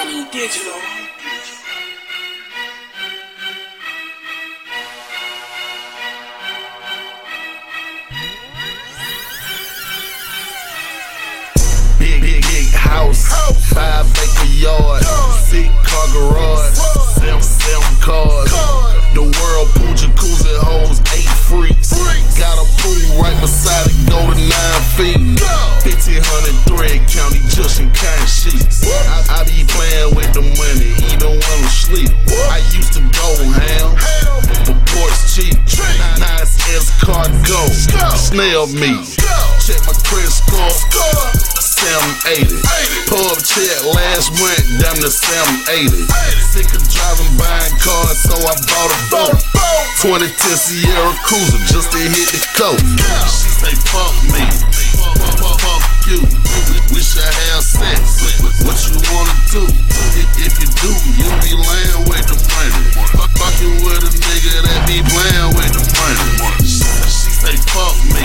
Money Digital. Big house, 5-acre yard, 6-car garage, 7 cars. The whirlpool jacuzzi holds 8 freaks. Got a pool right beside it, go to 9 feet. 1,500 thread county just in kind sheets. I be playing with the money even when I'm asleep. I used to go ham, but port's cheap. Now it's escargot, snail meat. Check my credit score, 780. Pub check last month, down to 780. Sick of driving, buying cars, so I bought a boat. 2010 Sierra Cruiser just to hit the coast. She say fuck me, fuck you. We should have sex. What you wanna do? If you do, you be laying with the money. Fucking with a nigga that be playing with the money. She say fuck me,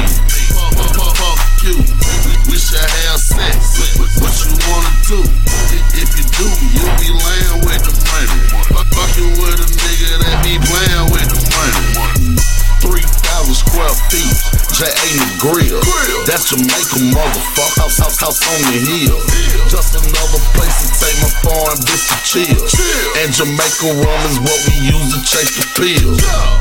fuck you. We should have sex. What you wanna do? If you do, you be laying with the money. Fucking with a nigga that be playing with the money. 3,000 square feet, J.A. the grill. That's Jamaica, motherfucker. House on the hill. Just another place to take my foreign bitch to chill. And Jamaica rum is what we use to chase the pills.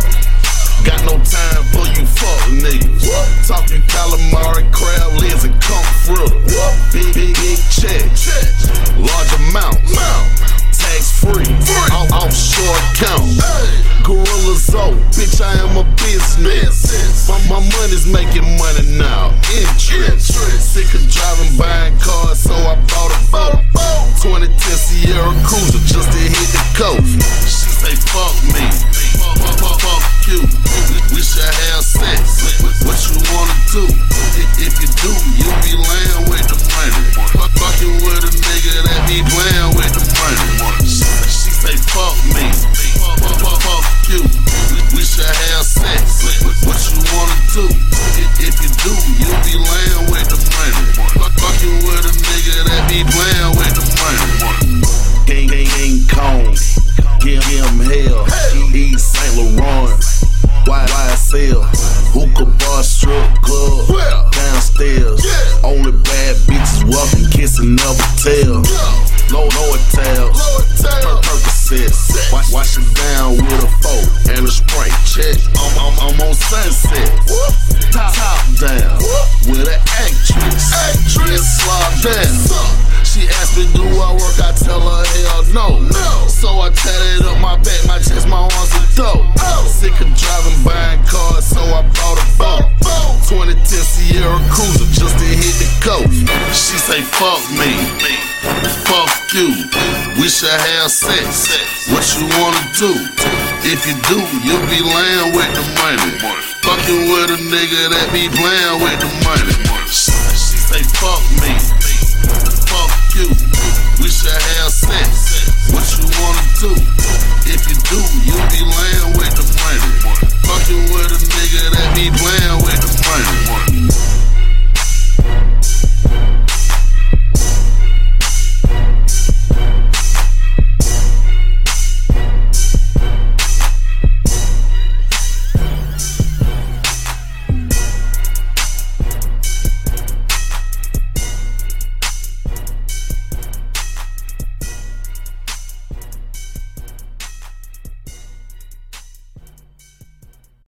Got no time for you fuck niggas. Talking calamari, crab legs, and conch fritter. Big check, large amount, tax free, offshore account. Gorilla Zoe, bitch, I am a business. My money's making money now. Interest. Sick of driving, buying cars, so I bought a boat. 2010 Sierra Cruiser just to hit the coast. She say fuck me, fuck you. We should have sex. What you wanna do? If you do, you be laying with the money. Fucking with a nigga that be playing with the money. She say fuck me, fuck you. We should have sex. What you wanna do? If you do, you be laying with the money. Fucking with a nigga that be playing with the money. King Kong, give him hell. East St. Laurent, YSL, hookah bar, strip club, downstairs. Only bad bitches welcome, kissing, never tell. Lower tails, Percocets. Wash it down with a fork and a spray. Check, I'm on Sunset. Top down with an actress. Slob down. She asked me, do I work? I tell her, hell no. So I tatted up my back, my chest, my arms are dope. Sick of driving, buying cars, so I bought a boat. 2010 Sierra Cruiser just to hit the coast. She say, fuck me, fuck you. We should have sex. What you wanna do? If you do, you be laying with the money. Fucking with a nigga that be playing with the money. She say, fuck me, fuck you. We should have sex. What you wanna do? If you do, you be laying